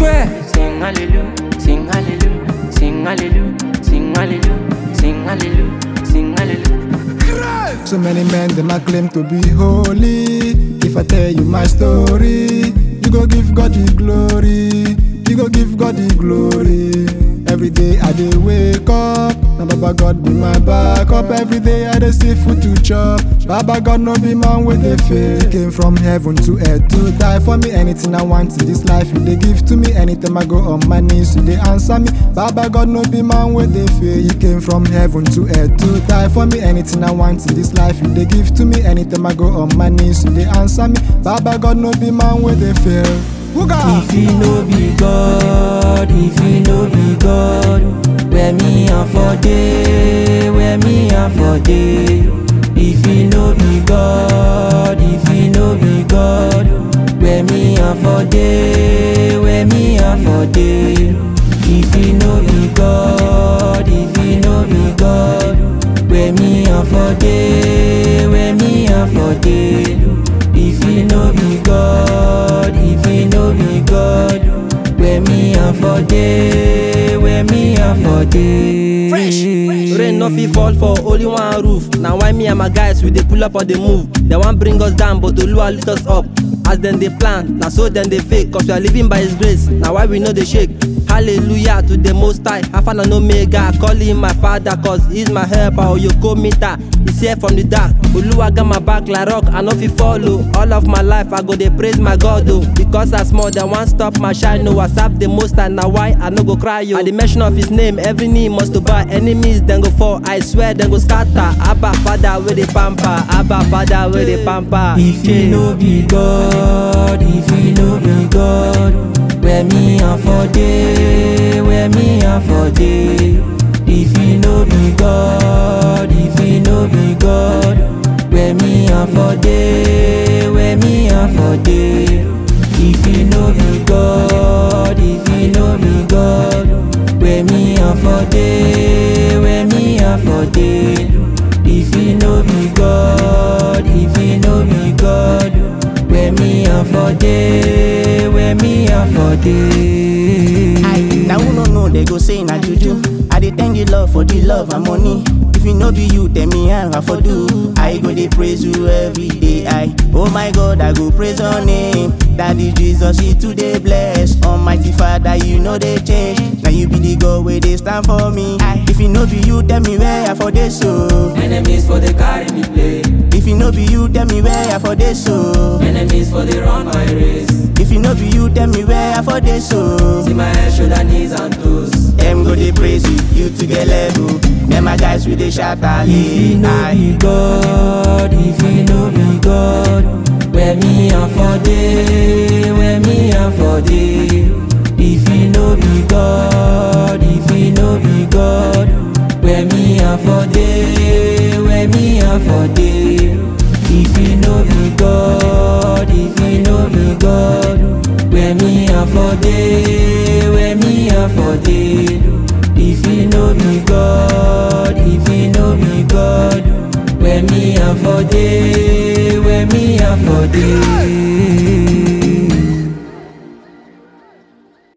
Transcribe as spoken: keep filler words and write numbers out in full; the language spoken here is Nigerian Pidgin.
swear. Sing hallelujah, sing hallelujah, sing hallelujah, sing hallelujah, sing hallelujah, sing hallelujah. So many men them a claim to be holy. If I tell you my story, you go give God the glory. You go give God the glory. Every day I dey wake up, now Baba God be my backup. Every day I dey see food to chop. Baba God no be man with the faith. He came from heaven to earth to die for me. Anything I want in this life, you dey give to me. Anytime I go on my knees, you dey answer me. Baba God no be man with the faith. He came from heaven to earth to die for me. Anything I want in this life, you dey give to me. Anytime I go on my knees, you dey answer me. Baba God no be man with the faith. If he no be God, if he no be God, where me and for day, where me and for day. If he no be God, if he no be God, where me and for day, where me and for day. If he no be God, if he no be God, where me and for day, where me and for day. If he no be God, if he no be God, where me and for day, where me and for day. Fresh, fresh. Rain no fit fall for only one roof. Now why me and my guys we dey pull up on the move. They want bring us down, but Oluwa lift us up. As then they plan, now so then they fake. Cause we are living by His grace. Now why we know they shake. Hallelujah to the Most High, Alpha and Omega. Call him my father, cause he's my helper. Oyoko Mita, he's here from the dark. Oluwa got my back like rock, I know if he follow. All of my life I go they praise my God oh. Because I small, they want stop my shine. No, I serve the Most High, now why I no go cry yo. At the mention of his name, every knee must to bow. Enemies then go fall, I swear then go scatter. Abba Father with the pamper, Abba Father with the pamper. If he no be God, if he no be God, where me and for day, where me and for day. If he no be God, if he no be God, where me and for day, where me and for day. If he no be God, if he no be God, where me and for day, where me and for day. If he no be God, if he no be God, where me and for day, where me and for day. Now who no know they go say na juju. I dey thank the Lord for the love and money. If it no be you, tell me how I for do. I go dey praise you every day. I oh my God, I go praise your name. Daddy Jesus, you today bless. Almighty Father, you know they change. Now you be the God where they stand for me. I, if it no be you, tell me where I for this so. Enemies for the carry me play. If it no be you, tell me where I for this so. Enemies for the run my race. If it no be you, tell me where I for this so. See my head, shoulder, knees and toes. Them go they praise you, you to get level. Them my guys with the shot If he no be God, if he no be God, where me and for day, where me and for day. If he no be God, if he no be God, where me and for day, where me and for day. If he no be God, if he no be God, where me and for day.